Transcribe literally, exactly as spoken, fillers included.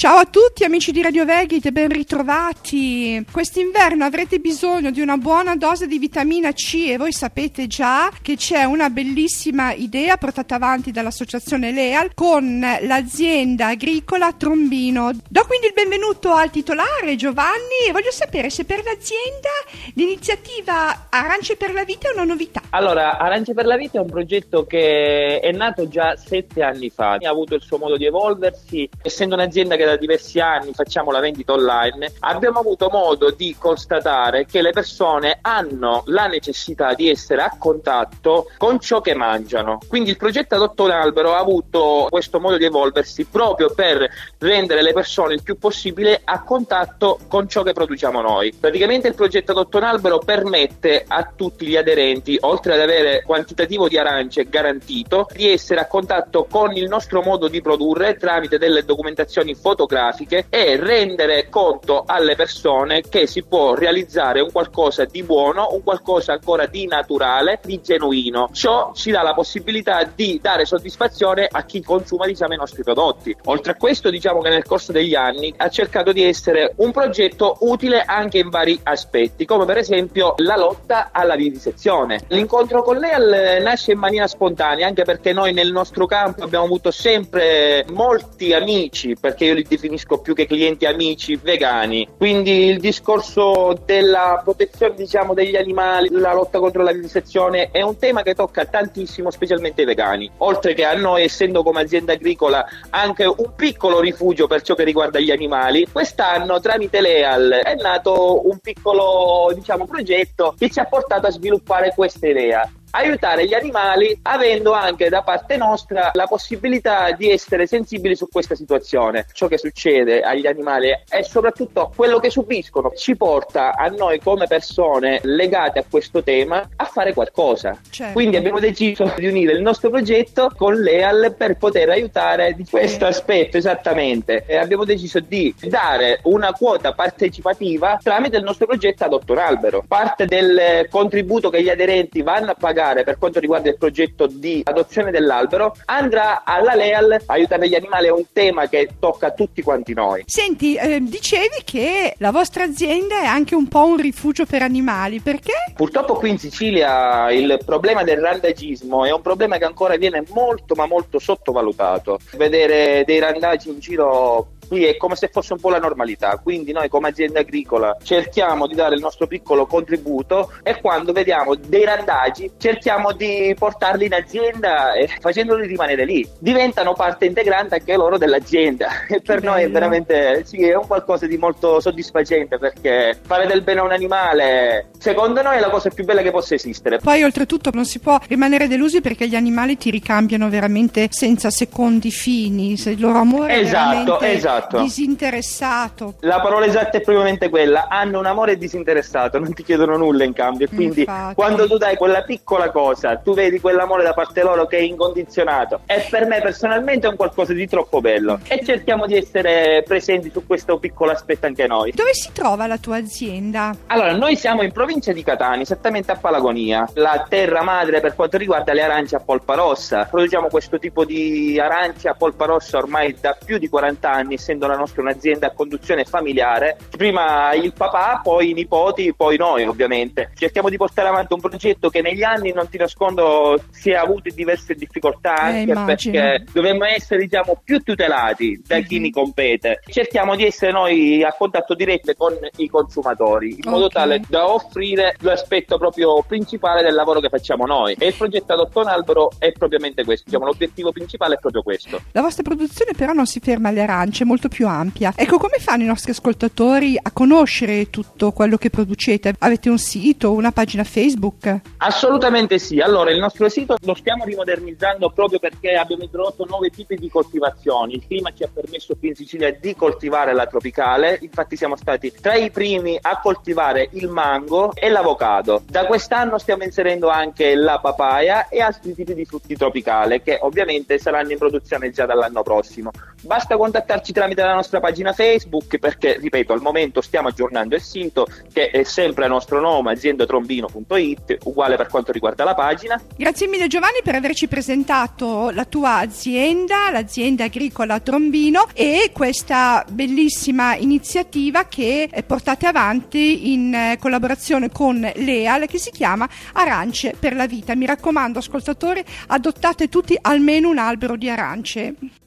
Ciao a tutti amici di Radio Veggie, ben ritrovati. Quest'inverno avrete bisogno di una buona dose di vitamina C e voi sapete già che c'è una bellissima idea portata avanti dall'associazione Leal con l'azienda agricola Trombino. Do quindi il benvenuto al titolare Giovanni e voglio sapere se per l'azienda l'iniziativa Arance per la Vita è una novità. Allora, Arance per la Vita è un progetto che è nato già sette anni fa, ha avuto il suo modo di evolversi. Essendo un'azienda che da diversi anni facciamo la vendita online, abbiamo avuto modo di constatare che le persone hanno la necessità di essere a contatto con ciò che mangiano. Quindi il progetto Adotto un albero ha avuto questo modo di evolversi proprio per rendere le persone il più possibile a contatto con ciò che produciamo noi. Praticamente il progetto Adotto un albero permette a tutti gli aderenti, oltre ad avere quantitativo di arance garantito, di essere a contatto con il nostro modo di produrre tramite delle documentazioni fotografiche e rendere conto alle persone che si può realizzare un qualcosa di buono, un qualcosa ancora di naturale, di genuino. Ciò ci dà la possibilità di dare soddisfazione a chi consuma, diciamo, i nostri prodotti. Oltre a questo, diciamo che nel corso degli anni ha cercato di essere un progetto utile anche in vari aspetti, come per esempio la lotta alla vivisezione. L'incontro con Leal nasce in maniera spontanea, anche perché noi nel nostro campo abbiamo avuto sempre molti amici, perché io li definisco più che clienti, amici vegani. Quindi il discorso della protezione, diciamo, degli animali, la lotta contro la vivisezione è un tema che tocca tantissimo, specialmente i vegani. Oltre che a noi, essendo come azienda agricola anche un piccolo rifugio per ciò che riguarda gli animali, quest'anno tramite Leal è nato un piccolo, diciamo, progetto che ci ha portato a sviluppare questa idea: aiutare gli animali, avendo anche da parte nostra la possibilità di essere sensibili su questa situazione. Ciò che succede agli animali e soprattutto quello che subiscono ci porta a noi come persone legate a questo tema a fare qualcosa. Certo. Quindi abbiamo deciso di unire il nostro progetto con Leal per poter aiutare di questo aspetto, esattamente. E abbiamo deciso di dare una quota partecipativa tramite il nostro progetto Adotto un albero. Parte del contributo che gli aderenti vanno a pagare per quanto riguarda il progetto di adozione dell'albero andrà alla Leal. Aiutare gli animali è un tema che tocca a tutti quanti noi. Senti, eh, dicevi che la vostra azienda è anche un po' un rifugio per animali, perché? Purtroppo qui in Sicilia il problema del randagismo è un problema che ancora viene molto ma molto sottovalutato. Vedere dei randagi in giro qui è come se fosse un po' la normalità, quindi noi come azienda agricola cerchiamo di dare il nostro piccolo contributo e quando vediamo dei randagi cerchiamo di portarli in azienda e facendoli rimanere lì. Diventano parte integrante anche loro dell'azienda e per noi è veramente, sì, è un qualcosa di molto soddisfacente, perché fare del bene a un animale secondo noi è la cosa più bella che possa esistere. Poi oltretutto non si può rimanere delusi, perché gli animali ti ricambiano veramente senza secondi fini, se il loro amore esatto, è veramente esatto. disinteressato. La parola esatta è propriamente quella: hanno un amore disinteressato, non ti chiedono nulla in cambio. Quindi infatti, quando tu dai quella piccola cosa, tu vedi quell'amore da parte loro che è incondizionato, e per me personalmente è un qualcosa di troppo bello e cerchiamo di essere presenti su questo piccolo aspetto anche noi. Dove si trova la tua azienda? Allora, noi siamo in provincia di Catania, esattamente a Palagonia, la terra madre per quanto riguarda le arance a polpa rossa. Produciamo questo tipo di arance a polpa rossa ormai da più di quaranta anni, essendo la nostra un'azienda a conduzione familiare. Prima il papà, poi i nipoti, poi noi ovviamente. Cerchiamo di portare avanti un progetto che negli anni, non ti nascondo, si è avuto diverse difficoltà, anche eh, perché dovremmo essere, diciamo, più tutelati da chi mm-hmm. ne compete. Cerchiamo di essere noi a contatto diretto con i consumatori, in okay. modo tale da offrire l'aspetto proprio principale del lavoro che facciamo noi. E il progetto Adotto un albero è propriamente questo, diciamo, l'obiettivo principale è proprio questo. La vostra produzione però non si ferma alle arance, è molto più ampia. Ecco, come fanno i nostri ascoltatori a conoscere tutto quello che producete? Avete un sito, una pagina Facebook? Assolutamente sì. Allora, il nostro sito lo stiamo rimodernizzando proprio perché abbiamo introdotto nuovi tipi di coltivazioni. Il clima ci ha permesso qui in Sicilia di coltivare la tropicale, infatti siamo stati tra i primi a coltivare il mango mango e l'avocado. Da quest'anno stiamo inserendo anche la papaya e altri tipi di frutti tropicali che ovviamente saranno in produzione già dall'anno prossimo. Basta contattarci tramite la nostra pagina Facebook, perché ripeto, al momento stiamo aggiornando il sito, che è sempre a nostro nome, azienda trombino punto it, uguale per quanto riguarda la pagina. Grazie mille Giovanni per averci presentato la tua azienda, l'azienda agricola Trombino, e questa bellissima iniziativa che portate avanti in collaborazione con l'E A L, che si chiama Arance per la Vita. Mi raccomando, ascoltatori, adottate tutti almeno un albero di arance.